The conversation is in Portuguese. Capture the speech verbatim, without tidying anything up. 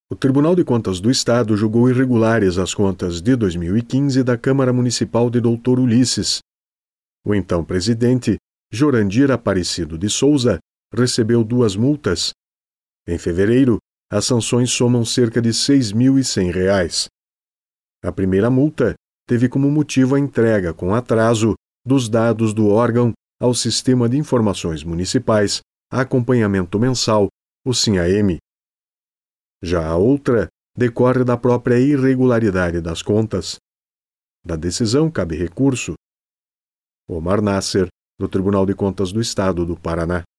O Tribunal de Contas do Estado julgou irregulares as contas de dois mil e quinze da Câmara Municipal de Doutor Ulisses. O então presidente, Jorandir Aparecido de Souza, recebeu duas multas. Em fevereiro, as sanções somam cerca de seis mil e cem reais. A primeira multa teve como motivo a entrega com atraso dos dados do órgão ao Sistema de Informações Municipais, Acompanhamento Mensal, o SINAEM. Já a outra decorre da própria irregularidade das contas. Da decisão cabe recurso. Omar Nasser, do Tribunal de Contas do Estado do Paraná.